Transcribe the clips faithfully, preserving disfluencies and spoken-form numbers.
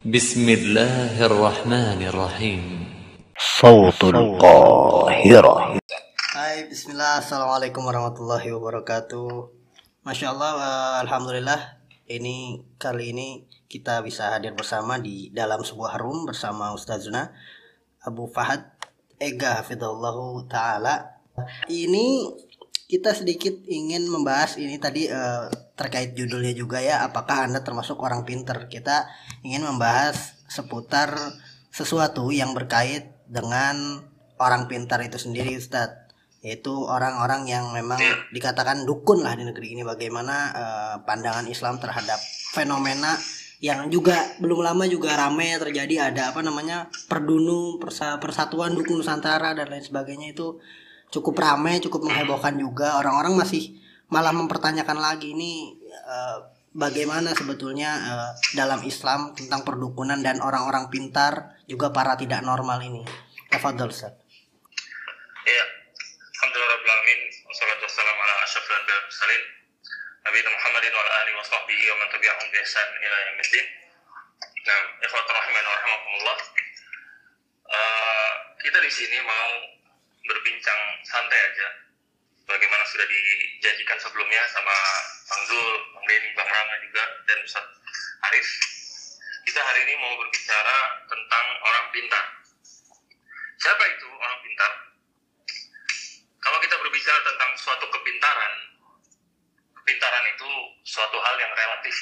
بسم الله الرحمن الرحيم. صوت القاهرة. Hai, bismillah, assalamualaikum warahmatullahi wabarakatuh. Masya Allah, eh, alhamdulillah. Ini kali ini kita bisa hadir bersama di dalam sebuah room bersama Ustazuna Abu Fahad Ega Hafidhullahu Ta'ala. Ini kita sedikit ingin membahas ini tadi eh, terkait judulnya juga ya, apakah Anda termasuk orang pinter. Kita ingin membahas seputar sesuatu yang berkait dengan orang pintar itu sendiri, Ustadz, yaitu orang-orang yang memang dikatakan dukun lah di negeri ini. Bagaimana eh, pandangan Islam terhadap fenomena yang juga belum lama juga ramai terjadi, ada apa namanya perdunu persa- persatuan dukun Nusantara dan lain sebagainya. Itu cukup ramai, cukup menghebohkan juga. Orang-orang masih malah mempertanyakan lagi ini eh, bagaimana sebetulnya eh, dalam Islam tentang perdukunan dan orang-orang pintar juga para tidak normal ini. Tafadhol, Ustaz. Ya, alhamdulillah rabbil alamin, wassalatu wassalamu ala asyrafil anbiya'i wal mursalin, nabiyina Muhammadin wa ala alihi wa sahbihi wa man tabi'ahum bi ihsan ila yaumiddin. Nah, ikhwatul rahiman wa rahimakumullah. Uh, kita di sini mau berbincang santai aja, bagaimana sudah dijanjikan sebelumnya sama Bang Zul, Bang Denny, Bang Rama juga, dan Ustaz Arif. Kita hari ini mau berbicara tentang orang pintar. Siapa itu orang pintar? Kalau kita berbicara tentang suatu kepintaran, kepintaran itu suatu hal yang relatif.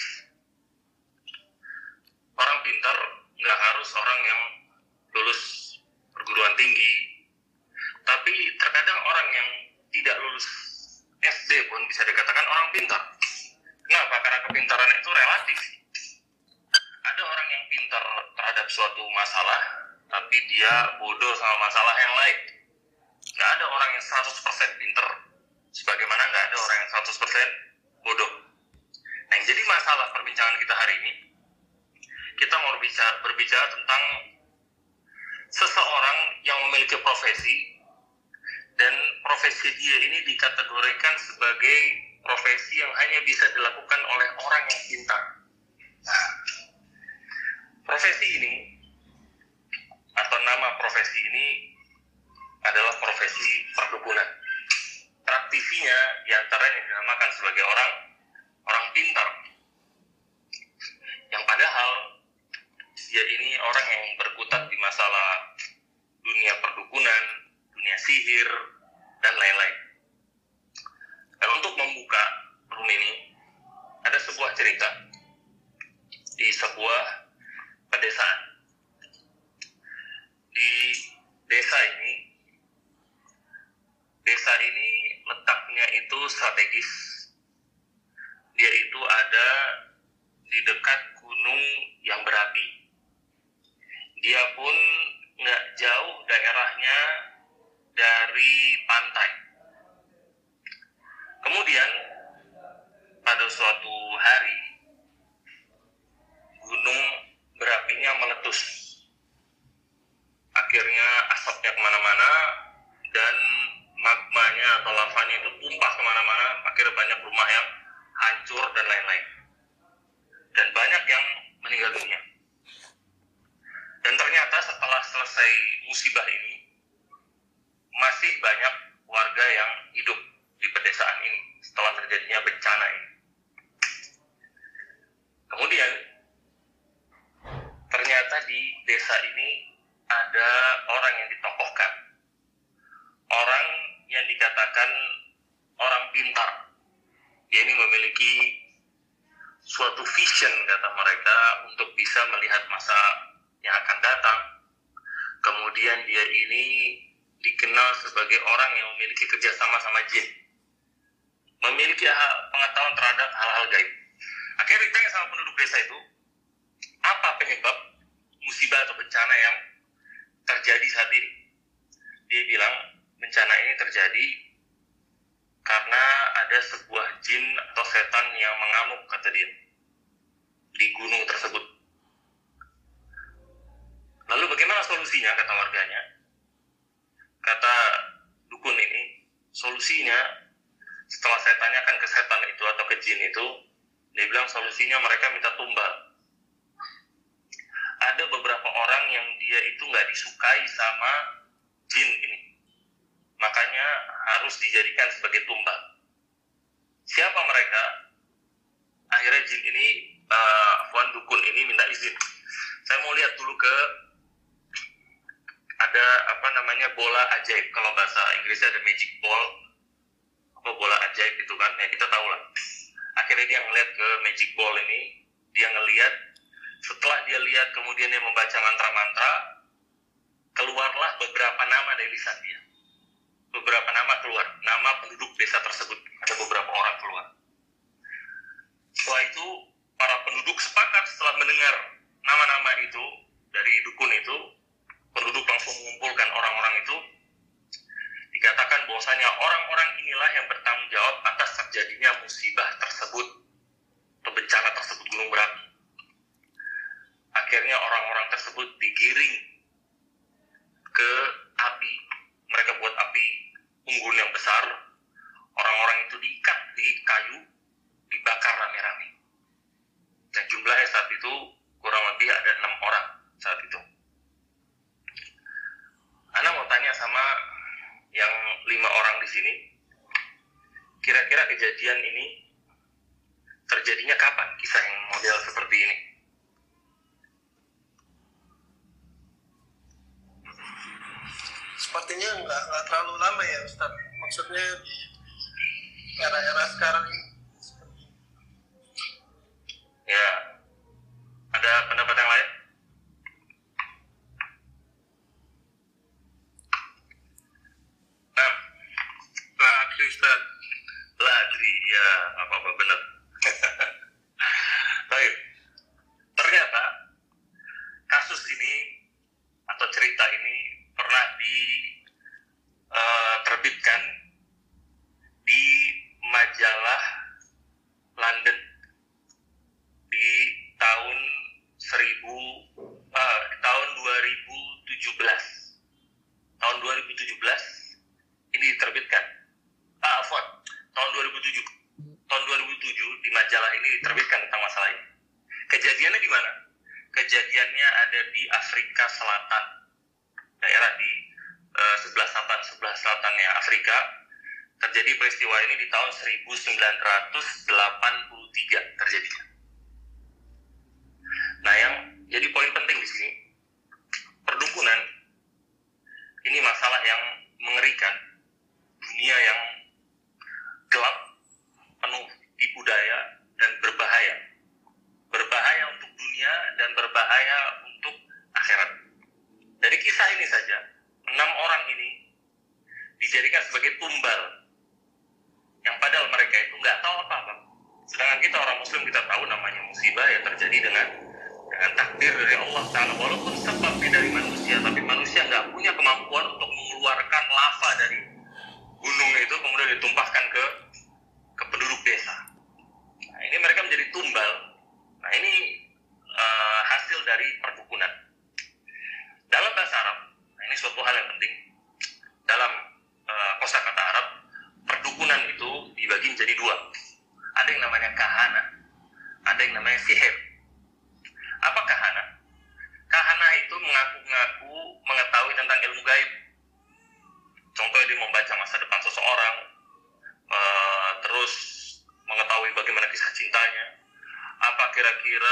Orang pintar nggak harus orang yang lulus perguruan tinggi, tapi terkadang orang yang tidak lulus S D pun bisa dikatakan orang pintar. Kenapa? Karena kepintaran itu relatif. Ada orang yang pintar terhadap suatu masalah, tapi dia bodoh sama masalah yang lain. Nggak ada orang yang seratus persen pintar, sebagaimana nggak ada orang yang seratus persen bodoh. Nah, yang jadi masalah perbincangan kita hari ini, kita mau berbicara, berbicara tentang seseorang yang memiliki profesi, dan profesi dia ini dikategorikan sebagai profesi yang hanya bisa dilakukan oleh orang yang pintar. Nah, profesi ini, atau nama profesi ini adalah profesi perdukunan. Praktisinya diantaranya dinamakan sebagai orang orang pintar, yang padahal dia ini orang yang berkutat di masalah dunia perdukunan, dunia sihir, dan lain-lain. Dan untuk membuka room ini, ada sebuah cerita di sebuah pedesaan. Di desa ini, desa ini letaknya itu strategis. Dia itu ada di dekat gunung yang berapi. Dia pun nggak jauh daerahnya dari pantai. Kemudian pada suatu hari, gunung berapinya meletus. Akhirnya asapnya kemana-mana dan magmanya atau lavanya itu tumpah kemana-mana. Akhirnya banyak rumah yang hancur dan lain-lain. Dan banyak yang meninggal dunia. Dan ternyata setelah selesai musibah ini, masih banyak warga yang hidup di pedesaan ini setelah terjadinya bencana ini. Kemudian ternyata di desa ini ada orang yang ditokohkan, orang yang dikatakan orang pintar. Dia ini memiliki suatu vision, kata mereka, untuk bisa melihat masa yang akan datang. Kemudian dia ini dikenal sebagai orang yang memiliki kerjasama sama jin, memiliki pengetahuan terhadap hal-hal gaib. Akhirnya ditanya sama penduduk desa itu, apa penyebab musibah atau bencana yang terjadi saat ini? Dia bilang, bencana ini terjadi karena ada sebuah jin atau setan yang mengamuk, kata dia, di gunung tersebut. Lalu bagaimana solusinya, kata warganya? Kata dukun ini, solusinya setelah saya tanyakan ke setan itu atau ke jin itu, dia bilang solusinya mereka minta tumbal. disukai sama jin ini. Makanya harus dijadikan sebagai tumbal. Siapa mereka? Akhirnya jin ini, uh, Afwan dukun ini minta izin. Saya mau lihat dulu ke ada apa namanya bola ajaib. Kalau bahasa Inggrisnya ada magic ball, apa bola ajaib itu kan? Ya kita tahu lah. Akhirnya dia ngeliat ke magic ball ini, dia ngeliat. Setelah dia lihat, kemudian dia membaca mantra-mantra, keluarlah beberapa nama dari lisan dia. Beberapa nama keluar, nama penduduk desa tersebut. Ada beberapa orang keluar. Setelah itu, para penduduk sepakat setelah mendengar nama-nama itu, dari dukun itu, penduduk langsung mengumpulkan orang-orang itu, dikatakan bahwasanya orang-orang inilah yang bertanggung jawab atas terjadinya musibah tersebut, atau bencana tersebut, gunung berapi. Akhirnya orang-orang tersebut digiring ke api. Mereka buat api unggun yang besar. Orang-orang itu diikat di kayu, dibakar rame-rame. Dan jumlahnya saat itu kurang lebih ada enam orang saat itu. Ana mau tanya sama yang lima orang di sini, kira-kira kejadian ini terjadinya kapan? Kisah yang model seperti ini. Sepertinya nggak nggak terlalu lama ya Ustaz. Maksudnya di era-era sekarang ini. Ya, ada pendapat yang lain? Nah, Lah, adri Ustaz. Ladri, ya apa-apa benar. Baik, ternyata kasus ini atau cerita ini pernah diterbitkan di majalah London di tahun seribu uh, di tahun dua ribu tujuh belas. Tahun dua ribu tujuh belas ini diterbitkan. Ah, Afwan, tahun dua ribu tujuh. Tahun dua ribu tujuh di majalah ini diterbitkan tentang masalah ini. Kejadiannya di mana? Kejadiannya ada di Afrika Selatan. Daerah di uh, sebelah selatan sebelah selatannya Afrika. Terjadi peristiwa ini di tahun seribu sembilan ratus delapan puluh tiga terjadinya. Nah, yang jadi poin penting di sini, perdukunan ini masalah yang mengerikan, dunia yang gelap, penuh tipu daya dan berbahaya. Berbahaya untuk dunia dan berbahaya untuk akhirat. Dari kisah ini saja, enam orang ini dijadikan sebagai tumbal, yang padahal mereka itu nggak tahu apa-apa. Sedangkan kita orang Muslim, kita tahu namanya musibah yang terjadi dengan dengan takdir dari Allah Ta'ala. Walaupun sebabnya dari manusia, tapi manusia nggak punya kemampuan untuk mengeluarkan lava dari gunung itu kemudian ditumpahkan ke ke penduduk desa. Nah, ini mereka menjadi tumbal. Nah, ini uh, hasil dari perdukunan. Dalam bahasa Arab, nah ini suatu hal yang penting. Dalam uh, kosakata Arab, perdukunan itu dibagi menjadi dua. Ada yang namanya kahana, ada yang namanya sihir. Apa kahana? Kahana itu mengaku-ngaku mengetahui tentang ilmu gaib. Contohnya dia membaca masa depan seseorang, uh, terus mengetahui bagaimana kisah cintanya, apa kira-kira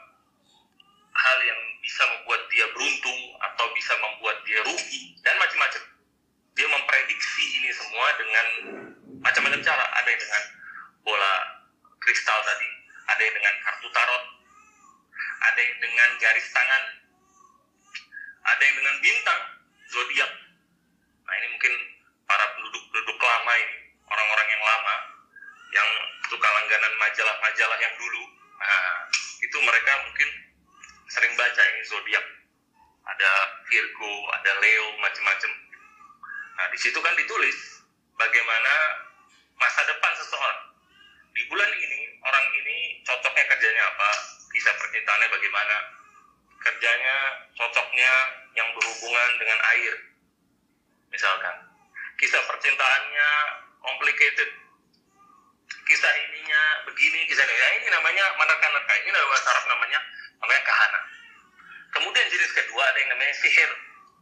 hal yang bisa membuat dia beruntung atau bisa membuat dia rugi, dan macam-macam. Dia memprediksi ini semua dengan macam-macam cara. Ada yang dengan bola kristal tadi, ada yang dengan kartu tarot, ada yang dengan garis tangan, ada yang dengan bintang, zodiak. Nah, ini mungkin para penduduk-penduduk lama ini, orang-orang yang lama, yang suka langganan majalah-majalah yang dulu. Nah, itu mereka mungkin sering baca ini zodiak. Ada Virgo, ada Leo, macam-macam. Nah, di situ kan ditulis bagaimana masa depan seseorang. Di bulan ini, orang ini cocoknya kerjanya apa, kisah percintaannya bagaimana, kerjanya cocoknya yang berhubungan dengan air, misalkan. Kisah percintaannya complicated, kisah ininya begini, kisah ini. Ya, ini namanya menerka-nerka. Ini dalam bahasa Arab namanya namanya kahana. Kemudian jenis kedua ada yang namanya sihir.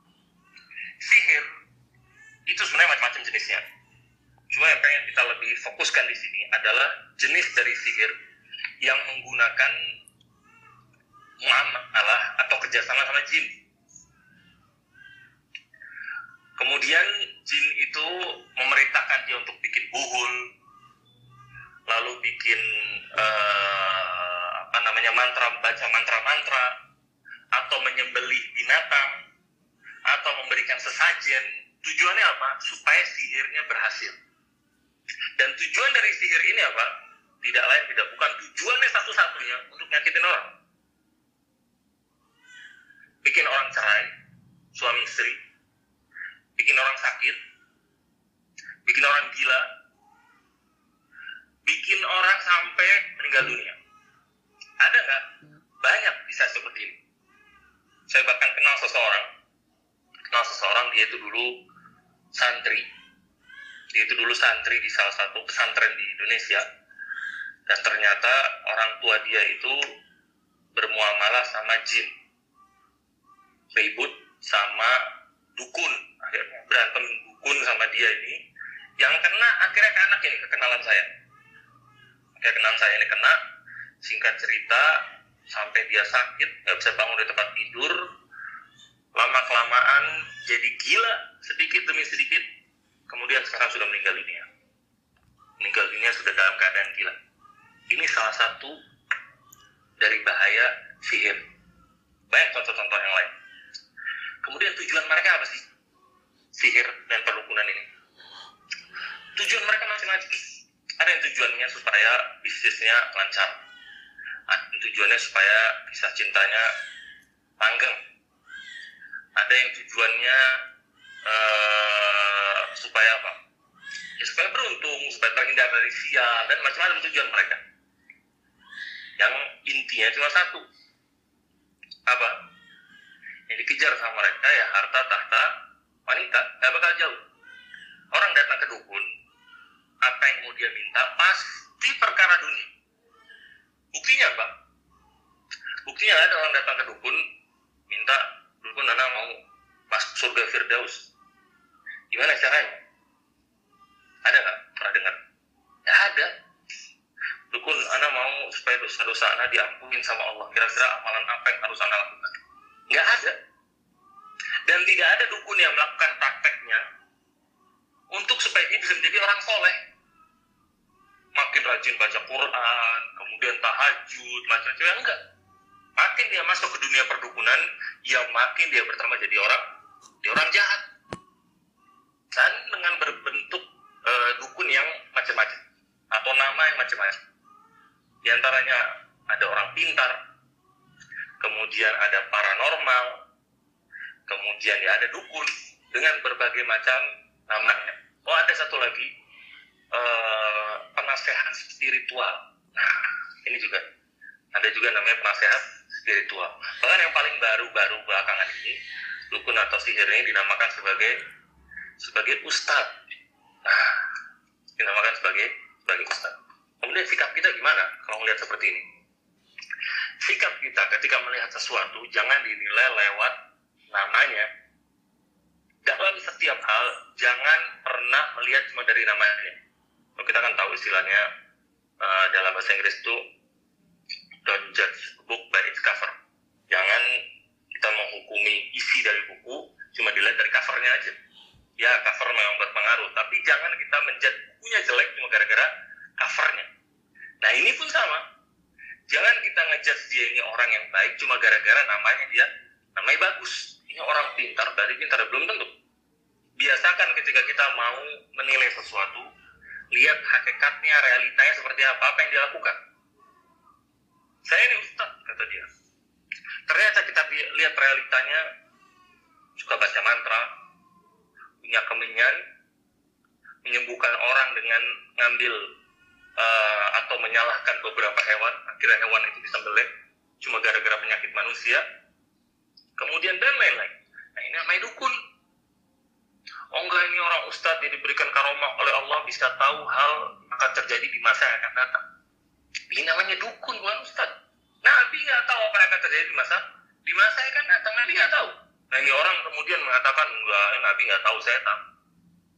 itu sebenarnya macam-macam jenisnya. Cuma yang pengen kita lebih fokuskan di sini adalah jenis dari sihir yang menggunakan muamalah atau kerjasama sama jin. Kemudian jin itu memerintahkan dia untuk bikin buhul, lalu bikin uh, apa namanya mantra, baca mantra-mantra, atau menyembelih binatang, atau memberikan sesajen. Tujuannya apa? Supaya sihirnya berhasil. Dan tujuan dari sihir ini apa? Tidak lain tidak bukan, tujuannya satu-satunya untuk nyakitin orang. Bikin orang cerai, suami istri, bikin orang sakit, bikin orang gila, bikin orang sampai meninggal dunia. Ada nggak? Banyak bisa seperti ini. Saya bahkan kenal seseorang, kenal seseorang dia itu dulu santri, dia itu dulu santri di salah satu pesantren di Indonesia, dan ternyata orang tua dia itu bermuamalah sama jin, ribut sama dukun, akhirnya berantem dukun sama dia ini, yang kena akhirnya ke anak ini, kekenalan saya. Kekenalan saya ini kena, singkat cerita, sampai dia sakit, nggak bisa bangun dari tempat tidur, lama-kelamaan jadi gila, sedikit demi sedikit, kemudian sekarang sudah meninggal dunia. Meninggal dunia sudah dalam keadaan gila. Ini salah satu dari bahaya sihir. Banyak contoh-contoh yang lain. Kemudian tujuan mereka apa sih? Sihir dan perdukunan ini. Tujuan mereka macam-macam. Ada yang tujuannya supaya bisnisnya lancar. Ada yang tujuannya supaya kisah cintanya langgeng. Ada yang tujuannya uh, supaya apa? Ya, supaya beruntung, supaya terhindar dari sial, dan macam-macam tujuan mereka. Yang intinya cuma satu. Apa? Yang dikejar sama mereka ya harta, tahta, wanita. Gak bakal jauh. Orang datang ke dukun, apa yang mau dia minta pasti perkara dunia. Buktinya apa? Buktinya ada orang datang ke dukun, minta, dukun anak mau masuk surga Firdaus. Gimana caranya? Ada nggak? Pernah dengar? Ya ada. Dukun anak mau supaya dosa-dosa anak diampunin sama Allah. Kira-kira amalan apa yang harus anak lakukan? Nggak ada. Dan tidak ada dukun yang melakukan prakteknya untuk supaya dia bisa menjadi orang soleh. Makin rajin baca Quran, kemudian tahajud, macam-macam, enggak. Makin dia masuk ke dunia perdukunan, ya makin dia bertambah jadi orang, dia orang jahat. Dan dengan berbentuk e, dukun yang macam-macam, atau nama yang macam-macam. Di antaranya ada orang pintar, kemudian ada paranormal, kemudian ya ada dukun dengan berbagai macam namanya. Oh, ada satu lagi, uh, penasehat spiritual. Nah, ini juga ada juga namanya penasehat spiritual. Bahkan yang paling baru-baru belakangan ini, dukun atau sihir ini dinamakan sebagai sebagai ustadz. Nah, dinamakan sebagai sebagai ustadz. Kemudian sikap kita gimana kalau melihat seperti ini? Sikap kita ketika melihat sesuatu jangan dinilai lewat namanya. Dalam setiap hal jangan pernah melihat cuma dari namanya. Kita kan tahu istilahnya uh, dalam bahasa Inggris itu don't judge book by its cover. Jangan kita menghukumi isi dari buku cuma dilihat dari covernya aja. Ya, cover memang berpengaruh, tapi jangan kita menjudge bukunya jelek cuma gara-gara covernya. Nah, ini pun sama. Jangan kita ngejudge dia ini orang yang baik cuma gara-gara namanya dia namanya bagus. Ini orang pintar, dari pintar, belum tentu. Biasakan ketika kita mau menilai sesuatu, lihat hakikatnya, realitanya seperti apa, apa yang dia lakukan. Saya ini ustaz, kata dia. Ternyata kita lihat realitanya, suka baca mantra, punya kemenyan, menyembuhkan orang dengan ngambil uh, atau menyalahkan beberapa hewan, akhirnya hewan itu disembelih, cuma gara-gara penyakit manusia, kemudian dan lain-lain. Nah, ini namanya dukun. Oh enggak, ini orang ustadz yang diberikan karomah oleh Allah bisa tahu hal akan terjadi di masa yang akan datang. Ini namanya dukun, bukan ustadz. Nabi nggak tahu apa yang akan terjadi di masa di masa yang akan datang. Nabi nggak tahu. Nah, ini orang kemudian mengatakan enggak, Nabi nggak tahu, saya tahu.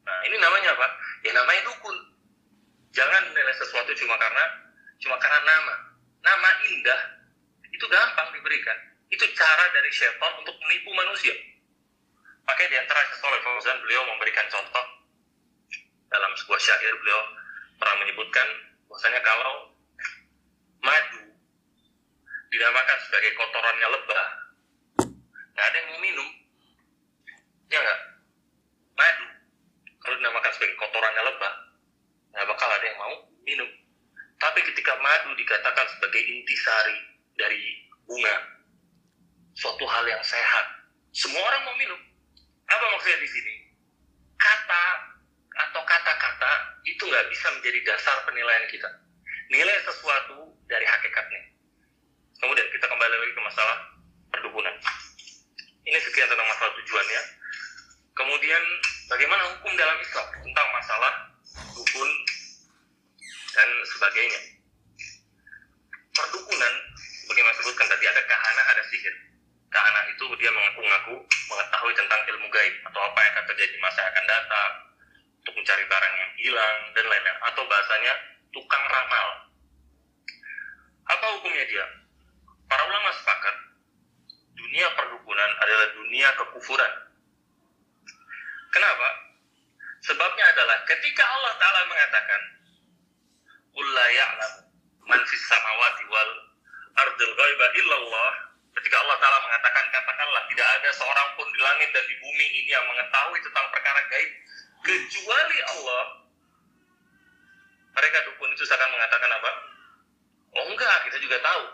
Nah, ini namanya apa? Ya namanya dukun. Jangan menilai sesuatu cuma karena cuma karena nama. Nama indah itu gampang diberikan. Itu cara dari syaitan untuk menipu manusia. Makanya di antara Syekh Fauzan beliau memberikan contoh dalam sebuah syair, beliau pernah menyebutkan bahwasanya kalau madu dinamakan sebagai kotorannya lebah, nggak ada yang mau minum, ya nggak? Madu kalau dinamakan sebagai kotorannya lebah, nggak bakal ada yang mau minum. Tapi ketika madu dikatakan sebagai intisari dari bunga, suatu hal yang sehat, semua orang mau minum. Apa maksudnya di sini? Kata atau kata-kata itu nggak bisa menjadi dasar penilaian kita. Nilai sesuatu dari hakikatnya. Kemudian kita kembali lagi ke masalah perdukunan. Ini sekian tentang masalah tujuannya. Kemudian bagaimana hukum dalam Islam tentang masalah dukun dan sebagainya. Perdukunan, bagaimana sebutkan tadi, ada kahana, ada sihir. Kahana itu dia mengaku-ngaku mengetahui tentang ilmu gaib atau apa yang akan terjadi masa yang akan datang, untuk mencari barang yang hilang dan lain-lain, atau bahasanya tukang ramal. Apa hukumnya dia? Para ulama sepakat dunia perdukunan adalah dunia kekufuran. Kenapa? Sebabnya adalah ketika Allah Ta'ala mengatakan qul la ya'lamu man fis samawati wal ardil ghaiba illallah, ketika Allah Ta'ala mengatakan, katakanlah tidak ada seorang pun di langit dan di bumi ini yang mengetahui tentang perkara gaib kecuali Allah. Mereka dukun itu akan mengatakan apa? Oh enggak, kita juga tahu.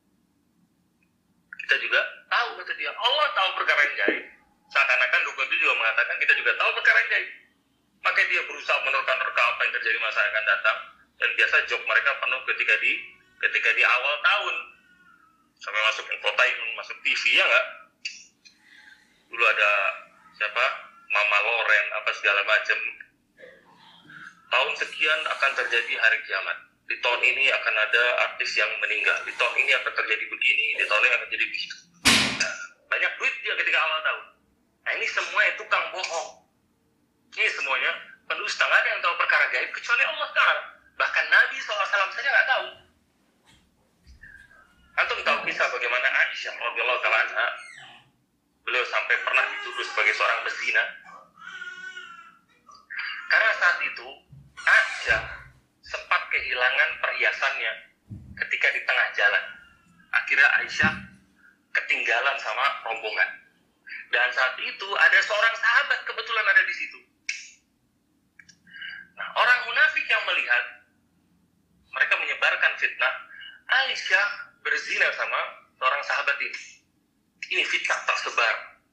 Kita juga tahu, kata dia. Allah tahu perkara yang gaib. Seakan-akan dukun itu juga mengatakan kita juga tahu perkara yang gaib. Maka dia berusaha menerka-nerka apa yang terjadi masa yang akan datang. Dan biasa joke mereka penuh ketika di ketika di awal tahun. Sampai masuk infotainment, masuk T V, ya enggak? Dulu ada siapa? Mama Loren, apa segala macam. Tahun sekian akan terjadi hari kiamat. Di tahun ini akan ada artis yang meninggal. Di tahun ini akan terjadi begini, di tahun ini akan jadi begitu. Nah, banyak duit dia ketika awal tahun. Nah, ini semuanya tukang bohong. Ini semuanya pendusta. Nggak ada yang tahu perkara gaib kecuali Allah sekarang. Bahkan Nabi shallallahu alaihi wasallam saja nggak tahu. Antum tahu kisah bagaimana Aisyah radhiyallahu taala anha, beliau sampai pernah dituduh sebagai seorang pezina. Karena saat itu Aisyah sempat kehilangan perhiasannya ketika di tengah jalan. Akhirnya Aisyah ketinggalan sama rombongan. Dan saat itu ada seorang sahabat kebetulan ada di situ. Nah, orang munafik yang melihat, mereka menyebarkan fitnah Aisyah berzina sama seorang sahabat ini. Ini fitnah tersebar.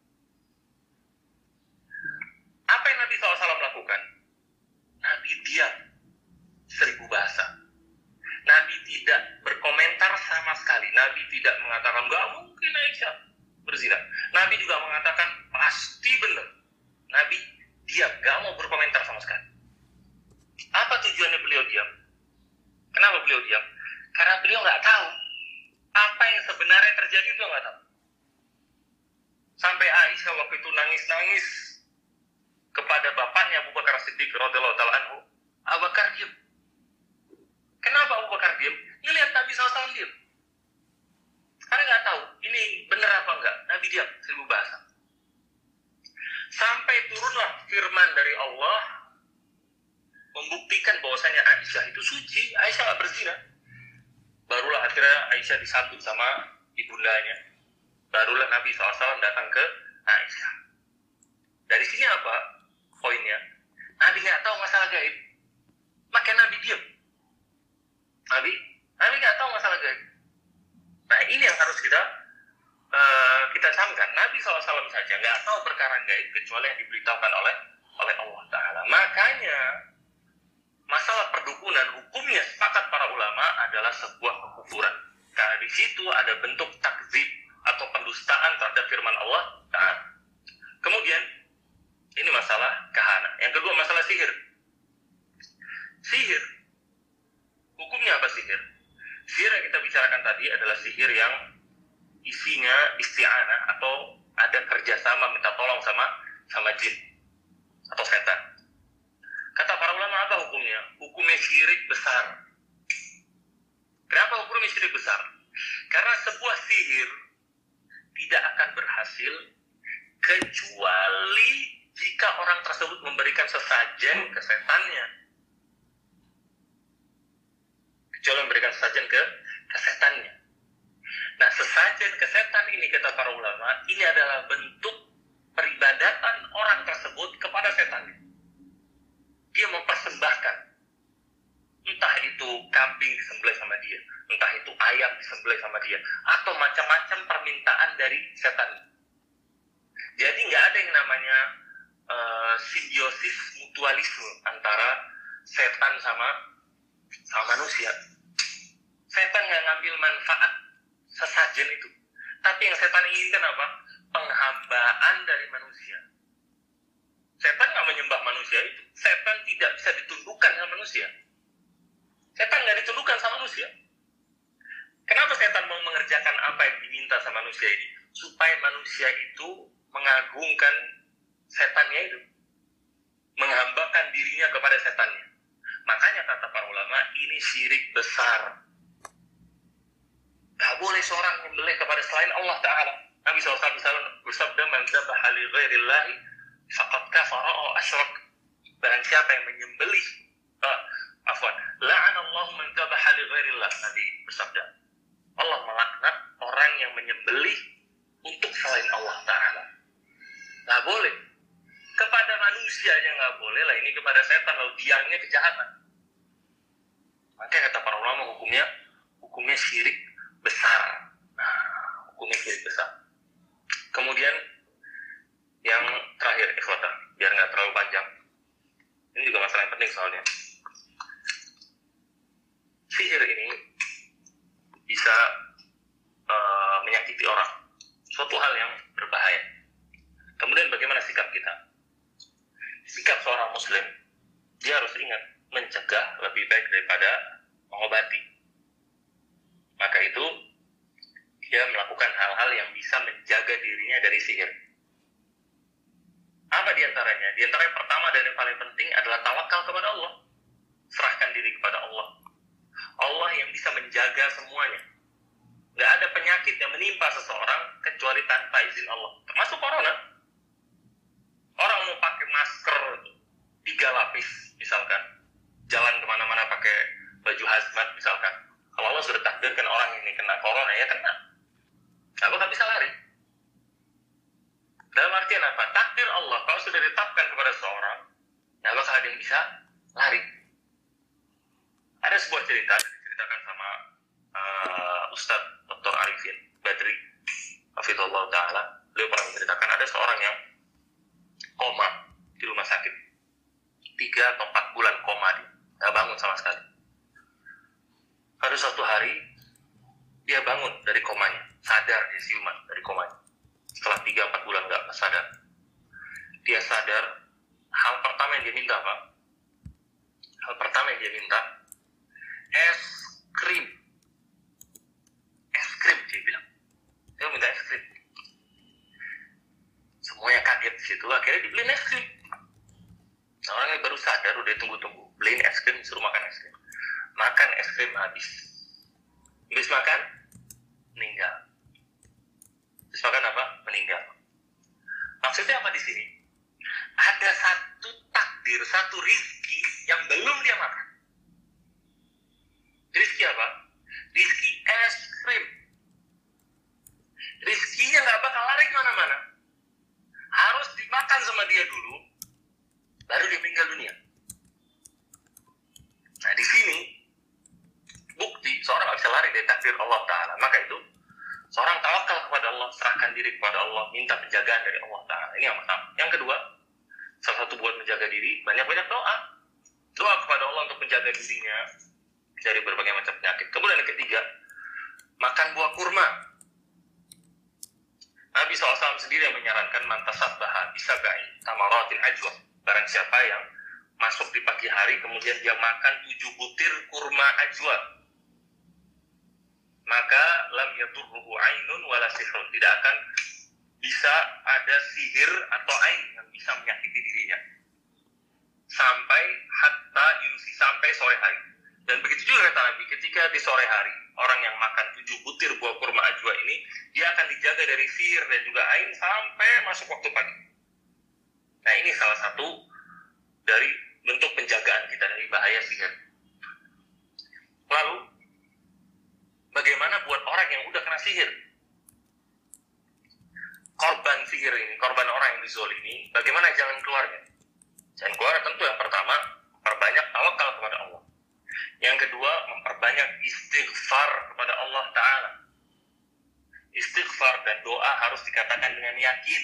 Apa yang Nabi shallallahu alaihi wasallam lakukan? Nabi diam seribu bahasa. Nabi tidak berkomentar sama sekali. Nabi tidak mengatakan nggak mungkin Aisyah berzina. Nabi juga mengatakan pasti benar. Nabi diam, nggak mau berkomentar sama sekali. Apa tujuannya beliau diam? Kenapa beliau diam? Karena beliau nggak tahu apa yang sebenarnya terjadi, beliau nggak tahu. Sampai Aisyah waktu itu nangis-nangis kepada bapaknya Abu Bakar Siddiq radhiyallahu taala anhu. Abu Bakar diam. Kenapa Abu Bakar diam? Dia lihat Nabi shallallahu alaihi wasallam diam. Karena nggak tahu ini benar apa enggak. Nabi diam seribu bahasa. Sampai turunlah firman dari Allah membuktikan bahwasanya Aisyah itu suci, Aisyah nggak berzina. Barulah akhirnya Aisyah disambut sama ibundanya. Barulah Nabi shallallahu alaihi wasallam datang ke Aisyah. Dari sini apa poinnya? Nabi nggak tahu masalah gaib, maka Nabi diam. Nabi, Nabi nggak tahu masalah gaib. Nah, ini yang harus kita uh, kita camkan. Nabi shallallahu alaihi wasallam saja nggak tahu perkara gaib kecuali yang diberitahukan oleh oleh Allah Taala. Makanya masalah perdukunan hukumnya sepakat para ulama adalah sebuah kekufuran. Karena di situ ada bentuk takzib atau pendustaan terhadap firman Allah Taala. Kemudian ini masalah kahana. Yang kedua masalah sihir. Sihir, hukumnya apa sihir? Sihir yang kita bicarakan tadi adalah sihir yang isinya isti'anah atau ada kerjasama minta tolong sama sama jin atau setan. sihir tidak akan berhasil kecuali jika orang tersebut memberikan sesajen ke setannya. Kecuali memberikan sesajen ke, ke setannya. Nah, sesajen ke setan ini, kata para ulama, ini adalah bentuk peribadatan orang tersebut kepada setannya. Dia mempersembahkan, entah itu kambing disembelih sama dia, entah itu ayam disembelih sama dia, atau macam-macam permintaan dari setan. Jadi nggak ada yang namanya uh, simbiosis mutualisme antara setan sama sama manusia. Setan nggak ngambil manfaat sesajen itu, tapi yang setan inginkan apa? Penghambaan dari manusia. Setan nggak menyembah manusia itu. Setan tidak bisa ditundukkan sama manusia. Setan nggak ditundukkan sama manusia. Kenapa setan mau mengerjakan apa yang diminta sama manusia ini? Supaya manusia itu mengagungkan setannya itu, menghambakan dirinya kepada setannya. Makanya kata para ulama, ini syirik besar. Gak boleh seorang menyembelih kepada selain Allah Ta'ala. Nabi shallallahu alaihi wasallam bersabda, "Man dzabaha li ghairillahi faqad kafara aw asyrak." Barang siapa yang menyembelih, uh, afwan, la'anallahu man dzabaha li ghairillah. Nabi bersabda, Allah melaknat orang yang menyembelih untuk selain Allah Ta'ala. Gak boleh. Kepada manusia aja gak boleh lah, ini kepada setan, lalu biangnya kejahatan. Makanya kata para ulama, hukumnya hukumnya syirik besar. Nah, hukumnya syirik besar. Kemudian yang terakhir, ikhwata, biar gak terlalu panjang, ini juga masalah yang penting soalnya. Sihir ini bisa uh, menyakiti orang, suatu hal yang berbahaya. Kemudian bagaimana sikap kita? Sikap seorang muslim, dia harus ingat, mencegah lebih baik daripada mengobati. Maka itu, dia melakukan hal-hal yang bisa menjaga dirinya dari sihir. Apa diantaranya? Diantaranya pertama dan yang paling penting adalah tawakal kepada Allah. Serahkan diri kepada Allah. Allah yang bisa menjaga semuanya. Gak ada penyakit yang menimpa seseorang kecuali tanpa izin Allah. Termasuk corona. Orang mau pakai masker tiga lapis misalkan, jalan kemana-mana pakai baju hazmat misalkan, kalau Allah sudah takdirkan orang ini kena corona, ya kena, nggak bakal bisa lari. Dalam artian apa? Takdir Allah kalau sudah ditetapkan kepada seseorang, nggak bakal ada yang bisa lari. Ada sebuah cerita diceritakan sama uh, Ustadz Doktor Arifin Badri hafizallahu ta'ala. Beliau pernah menceritakan ada seorang yang koma di rumah sakit, tiga atau empat bulan koma, dia nggak bangun sama sekali. Pada suatu hari dia bangun dari komanya, sadar, dia siuman dari komanya. Setelah tiga empat bulan nggak sadar, dia sadar. Hal pertama yang dia minta apa? Hal pertama yang dia minta es krim. Es krim, dia bilang. Dia minta es krim. Semuanya kaget di situ. Akhirnya dibeliin es krim. Nah, orangnya baru sadar, udah tunggu-tunggu. Beliin es krim, suruh makan es krim. Makan es krim habis. Habis makan, meninggal. Habis makan apa? Meninggal. Maksudnya apa di sini? Ada satu takdir, satu rizki yang belum dia makan. Rizki apa? Rizki es krim. Rizkinya nggak bakal lari kemana-mana. Harus dimakan sama dia dulu, baru dia meninggal dunia. Nah, di sini bukti seorang nggak bisa lari dari takdir Allah Ta'ala. Maka itu seorang tawakal kepada Allah, serahkan diri kepada Allah, minta penjagaan dari Allah Ta'ala. Ini yang pertama. Yang kedua, salah satu buat menjaga diri, banyak-banyak doa. Doa kepada Allah untuk menjaga dirinya dari berbagai macam penyakit. Kemudian yang ketiga, makan buah kurma. Nabi shallallahu alaihi wasallam sendiri yang menyarankan mantasabbaha bisabai tamaratin ajwa. Barang siapa yang masuk di pagi hari kemudian dia makan tujuh butir kurma ajwa, maka lam yadurruhu ainun wala sihrun. Tidak akan bisa ada sihir atau ain yang bisa menyakiti dirinya. Sampai hatta yumsi, sampai sore hari. Dan begitu juga kata Nabi, ketika di sore hari, orang yang makan tujuh butir buah kurma ajwa ini, dia akan dijaga dari sihir dan juga ain sampai masuk waktu pagi. Nah, ini salah satu dari bentuk penjagaan kita dari bahaya sihir. Lalu, bagaimana buat orang yang udah kena sihir? Korban sihir ini, korban orang yang dizolimi, bagaimana jangan keluarnya? Jangan keluar tentu yang pertama, memperbanyak tawakal kepada Allah. Yang kedua, memperbanyak istighfar kepada Allah Ta'ala. Istighfar dan doa harus dikatakan dengan yakin.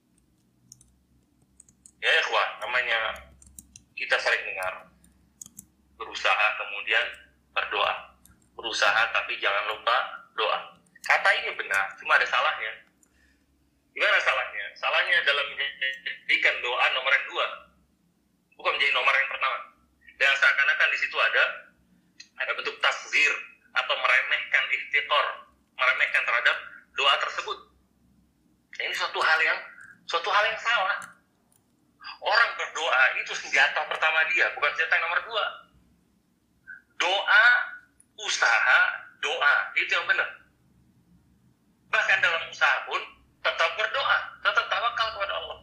Ya ikhwan, namanya kita sering dengar berusaha kemudian berdoa. Berusaha tapi jangan lupa doa. Kata ini benar, cuma ada salahnya. Gimana salahnya? Salahnya dalam menjadikan doa nomor yang dua, bukan menjadi nomor yang pertama. Dan seakan-akan di situ ada ada bentuk tasghir atau meremehkan ihtiqar, meremehkan terhadap doa tersebut. Nah, ini suatu hal yang suatu hal yang salah. Orang berdoa itu senjata pertama dia, bukan senjata yang nomor dua. Doa, usaha, doa, itu yang benar. Bahkan dalam usaha pun tetap berdoa, tetap tawakal kepada Allah.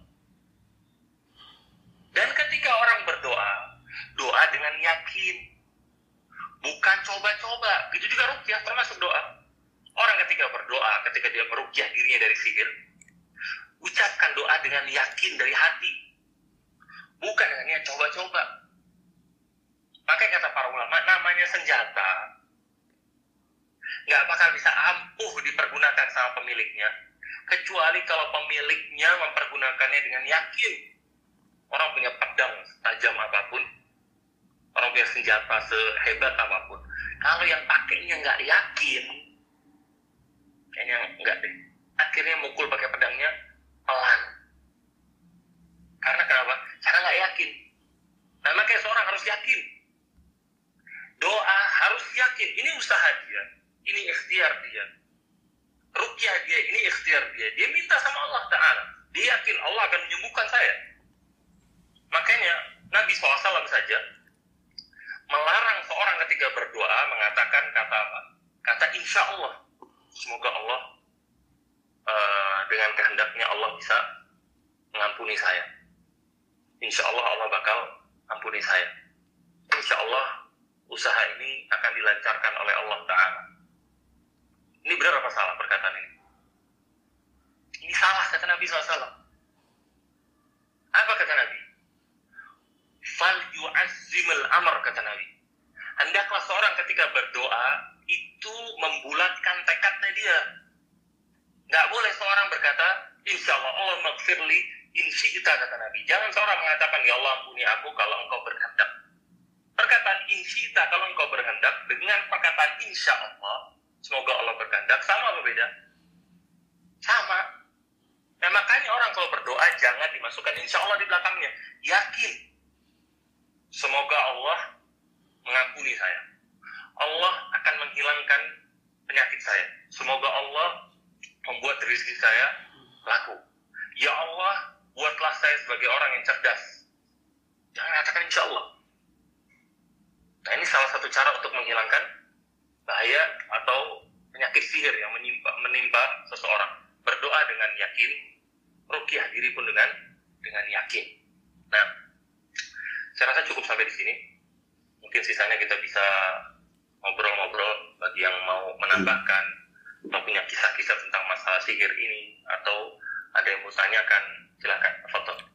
Dan ketika orang berdoa, doa dengan yakin, bukan coba-coba. Begitu juga ruqyah termasuk doa. Orang ketika berdoa, ketika dia meruqyah dirinya dari sihir, ucapkan doa dengan yakin dari hati, bukan dengan niat coba-coba. Makanya kata para ulama, namanya senjata nggak bakal bisa ampuh dipergunakan sama pemiliknya, kecuali kalau pemiliknya mempergunakannya dengan yakin. Orang punya pedang setajam apapun, orang punya senjata sehebat apapun, kalau yang pakainya nggak yakin, kayaknya nggak deh. Akhirnya mukul pakai pedangnya pelan. Karena kenapa? Karena nggak yakin. Nah, makanya seorang harus yakin. Doa harus yakin. Ini usaha dia, ini ikhtiar dia. Ruqyah dia, ini ikhtiar dia. Dia minta sama Allah Ta'ala. Dia yakin Allah akan menyembuhkan saya. Makanya Nabi shallallahu alaihi wasallam saja melarang seorang ketika berdoa mengatakan kata apa? Kata insya Allah. Semoga Allah uh, dengan kehendaknya Allah bisa mengampuni saya. Insya Allah Allah bakal ampuni saya. Insya Allah usaha ini akan dilancarkan oleh Allah Ta'ala. Ini benar apa salah perkataan ini? Ini salah kata Nabi shallallahu alaihi wasallam. Apa kata Nabi? Fal yu'azzimul amr, kata Nabi. Hendaklah seorang ketika berdoa itu membulatkan tekadnya dia. Nggak boleh seorang berkata, insya Allah Allah maghfirli in syi'ta, kata Nabi. Jangan seorang mengatakan, ya Allah ampuni aku kalau engkau berkehendak. Perkataan in syi'ta kalau engkau berkehendak dengan perkataan insya Allah semoga Allah berkehendak sama apa beda? Sama. Nah, makanya orang kalau berdoa jangan dimasukkan insya Allah di belakangnya. Yakin semoga Allah mengampuni saya. Allah akan menghilangkan penyakit saya. Semoga Allah membuat rezeki saya laku. Ya Allah, buatlah saya sebagai orang yang cerdas. Jangan katakan insya Allah. Nah, ini salah satu cara untuk menghilangkan bahaya atau penyakit sihir yang menimpa, menimpa seseorang. Berdoa dengan yakin, ruqyah diri pun dengan dengan yakin. Nah, saya rasa cukup sampai di sini. Mungkin sisanya kita bisa ngobrol-ngobrol bagi yang mau menambahkan atau punya kisah-kisah tentang masalah sihir ini atau ada yang mau tanyakan, silakan foto.